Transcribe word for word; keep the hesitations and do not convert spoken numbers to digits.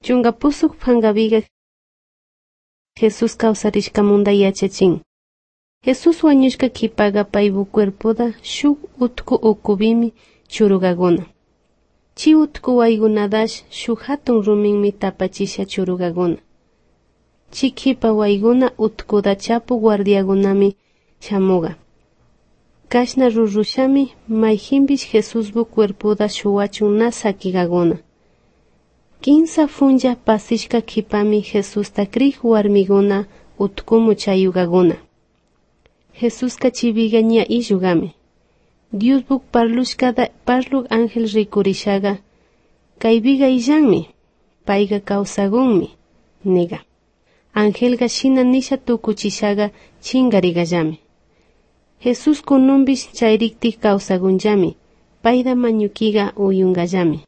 Chunga pusuk pangabiga Jesús kawsarishka munda yachachin. Jesús wañushka kipaga paybu cuerpoda shuk utku ukubimi churugaguna. Chi utku waygunadash shuk hatun ruminmi tapachisha churugaguna. Chi kipa wayguna utkuda chapu guardiagunami chamuga. Kashna rurushami mayjimbish Jesúsbu cuerpoda shuwachun na sakigaguna. Kinsa funja pasishka kipami Jesús takrik warmiguna utkumu chayugaguna. Jesús kachibiga ña illugami. Dios buk parlushkada parluk ángel rikurishaga. Kaybiga illanmi, paiga kawsagunmi, nega. Angelga shina nisha tukuchishaga chingarigallami. Jesús kunumbish chayriktik kawsagunllami, paida mañukiga uyungallami.